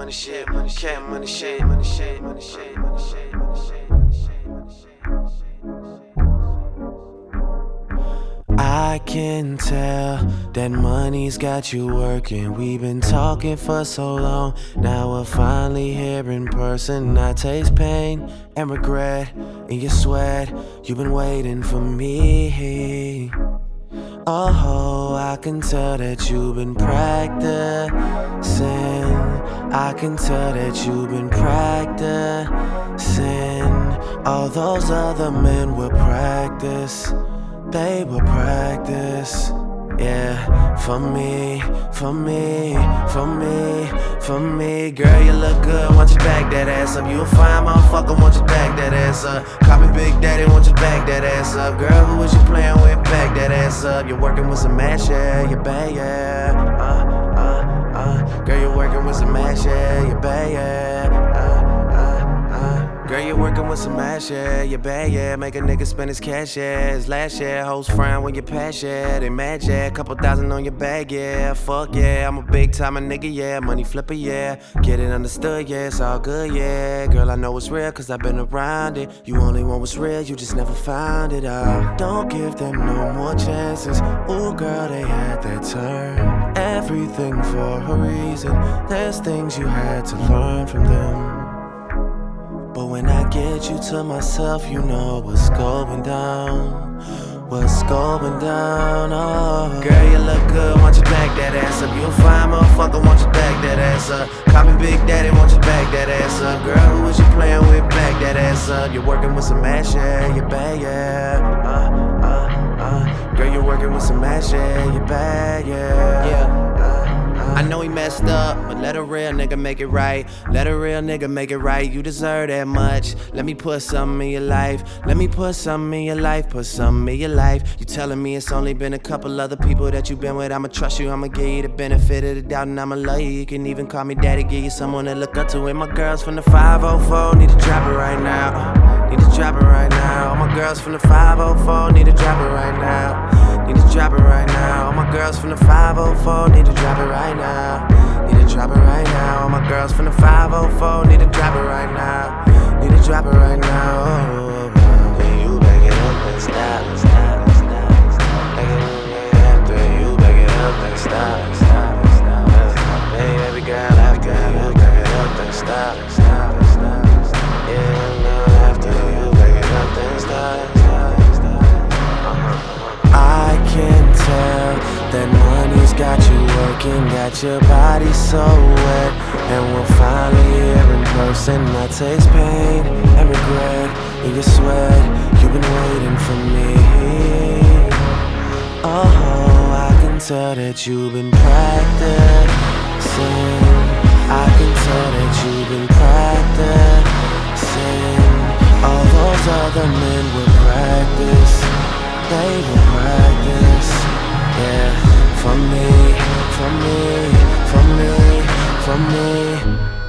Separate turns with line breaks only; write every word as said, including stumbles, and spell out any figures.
money shit, money shit, money shit, money shit, money shit, money shit, money shit, money shit, money shit. I can tell that money's got you working. We've been talking for so long. Now we're finally here in person. I taste pain and regret in your sweat. You've been waiting for me. Oh, I can tell that you've been practicing. I can tell that you've been practicing. All those other men will practice. They will practice, yeah, for me, for me, for me, for me. Girl, you look good, want you back that ass up. You a fine motherfucker, want you back that ass up. Call me Big Daddy, want you back that ass up. Girl, who was you playing with? Back that ass up. You're working with some mash, yeah, you bad, yeah. Uh, uh, uh. Girl, you're working with some mash, yeah, you bad, yeah. Girl, you're working with some ass, yeah, you bad, yeah. Make a nigga spend his cash, yeah. His last year, hoes frown when you pass, yeah. They mad, yeah. Couple thousand on your bag, yeah. Fuck, yeah. I'm a big time nigga, yeah. Money flipper, yeah. Get it understood, yeah. It's all good, yeah. Girl, I know it's real, cause I've been around it. You only want what's real, you just never found it out. Don't give them no more chances. Ooh, girl, they had their turn. Everything for a reason. There's things you had to learn from them. But when I get you to myself, you know what's going down. What's going down, oh. Girl, you look good, want you back that ass up. You a fine motherfucker, want you back that ass up. Call me Big Daddy, want you back that ass up. Girl, who was you playing with? Back that ass up. You're working with some ass, yeah, you bad, yeah. Uh, uh, uh. Girl, you're working with some ass, yeah, you bad, yeah. Yeah. I know he messed up, but let a real nigga make it right. Let a real nigga make it right. You deserve that much. Let me put something in your life. Let me put something in your life. Put something in your life. You telling me it's only been a couple other people that you been with. I'ma trust you, I'ma give you the benefit of the doubt, and I'ma love you. You can even call me daddy, give you someone to look up to. And my girls from the five oh four need to drop it right now. Need to drop it right now. All my girls from the five oh four need to drop it right now. Need to drop it right now. All my girls from the five oh four need to drop it right now. Need to drop it right now. All my girls from the five oh four need to drop it right now. Need to drop it right now. Oh, oh, oh. Then you back it up and stop, stop, stop, stop. Back it up after you back it up and stop, stop, stop. Hey, baby girl, after you back it up and stop, stop, stop, stop. Yeah, girl, after you back it up and stop, stop, stop. Uh-huh. I can tell that money's got you working, got your body so wet. And we're finally here in person. I taste pain and regret in your sweat. You've been waiting for me. Oh, I can tell that you've been practicing. I can tell that you've been practicing. All those other men will practice. They will practice, yeah. For me, for me, for me, for me.